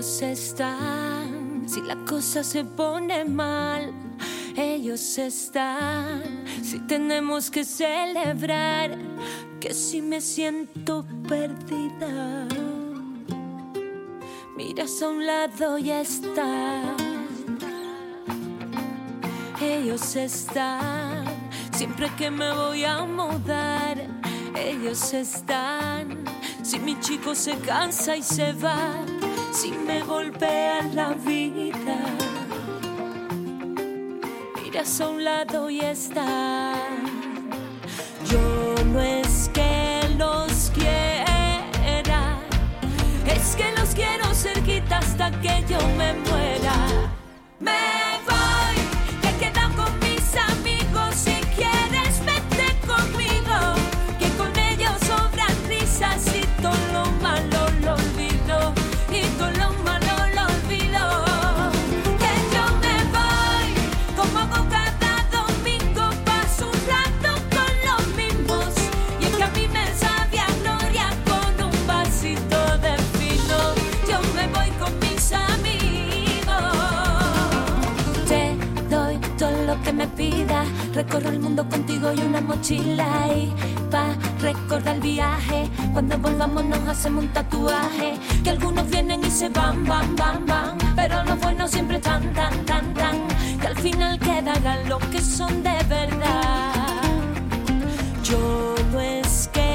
Ellos están, si la cosa se pone mal. Ellos están, si tenemos que celebrar. Que si me siento perdida, miras a un lado y están. Ellos están, siempre que me voy a mudar. Ellos están, si mi chico se cansa y se va. Si me golpea la vida, miras a un lado y están. Yo no es que los quiera, es que los quiero cerquita hasta que yo me muera. Me voy, que he quedado con mis amigos. Si quieres vete conmigo, que con ellos sobran risas y todo lo malo lo olvido. Y todo lo malo lo olvido. Que yo me voy, como hago cada domingo, paso un rato con los mismos. Y es que a mí me sabe a gloria con un vasito de vino. Yo me voy con mis amigos. Te doy todo lo que me pidas. Recorro el mundo contigo y una mochila. Y pa' recordar el viaje, cuando volvamos nos hacemos un tatuaje. Que algunos vienen y se van, van, van, van. Pero los buenos siempre están, tan, tan, tan. Que al final quedarán los que son de verdad. Yo no es que